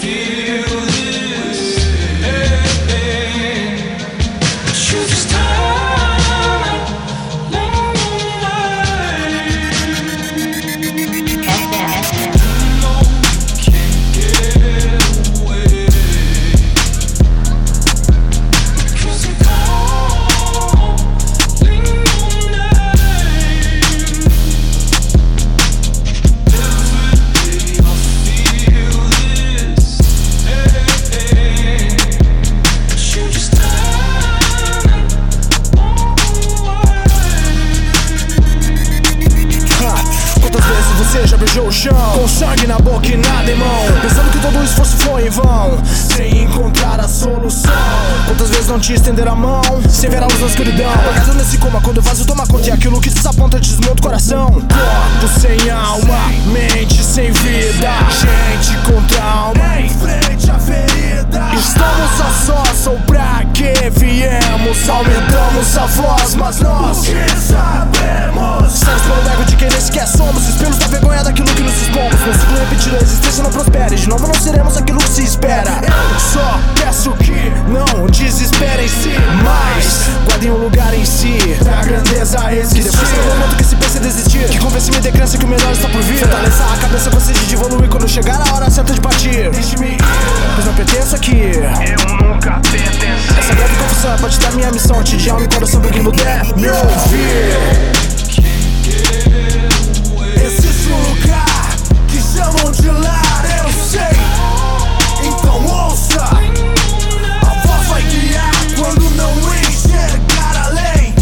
Você já beijou o chão, com sangue na boca e nada em mão, pensando que todo o esforço foi em vão, sem encontrar a solução. Quantas vezes não te estender a mão, sem ver a luz na escuridão, apagado nesse coma quando o vazio toma conta, e aquilo que desaponta desmonta o coração. Corpo sem alma, mente sem vida, gente com trauma, em frente à ferida. Estamos a sós, ou pra que viemos? Aumentamos a voz, mas nós o que sabemos? Estamos pelo ego de quem nem sequer somos, espelhos da vergonha daquilo que nos expomos. No ciclo repetido a existência não prospera, e de novo não seremos aquilo que se espera. Eu só peço que não desesperem-se, mas guardem um lugar em si pra grandeza existir. Depois do momento que se pensa em desistir, que convence-me de crença que o melhor está por vir. Fortaleça a cabeça com sede de evoluir quando chegar a hora certa de partir. Deixe-me ir, pois não pertenço aqui. Eu nunca pertenci. Essa breve confissão é parte da minha missão, te de alma e coração pra quem puder me ouvir. Existe um lugar que chamam de lar, eu sei. Então ouça, a voz vai guiar quando não enxergar além.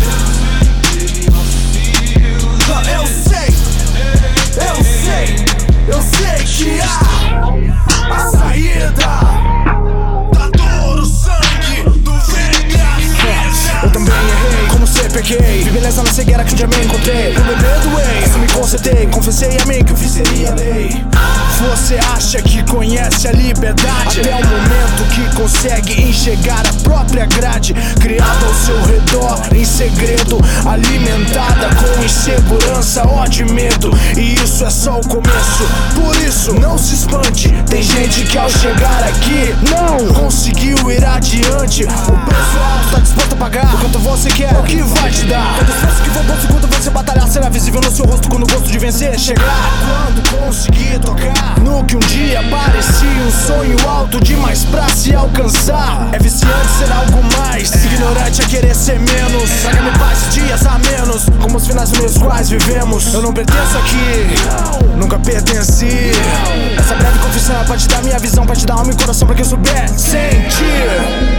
Eu sei, eu sei, eu sei que há a saída da dor, o sangue do veneno. Eu também errei, como sempre pequei, vi beleza na cegueira que um dia me encontrei. Eu me perdoei, assim me consertei, confessei a mim que eu fiz seria lei. Você acha que conhece a liberdade, até o momento que consegue enxergar a própria grade criada ao seu redor em segredo, alimentada com insegurança, ódio e medo. E isso é só o começo, por isso não se espante. Tem gente que ao chegar aqui não conseguiu ir adiante. O preço alto tá disposto a pagar, o quanto você quer, o que vai te dar. Todo esforço que for bom segundo você batalhar será visível no seu rosto quando o gosto de vencer chegar. Quando conseguir tocar no que um dia parecia um sonho alto demais pra se alcançar, é viciante ser algo mais, ignorante a querer ser menos. Traga-me paz dias a menos, como os finais nos quais vivemos. Eu não pertenço aqui, nunca pertenci. Essa breve confissão é parte da minha visão, parte da alma e coração pra quem souber sentir.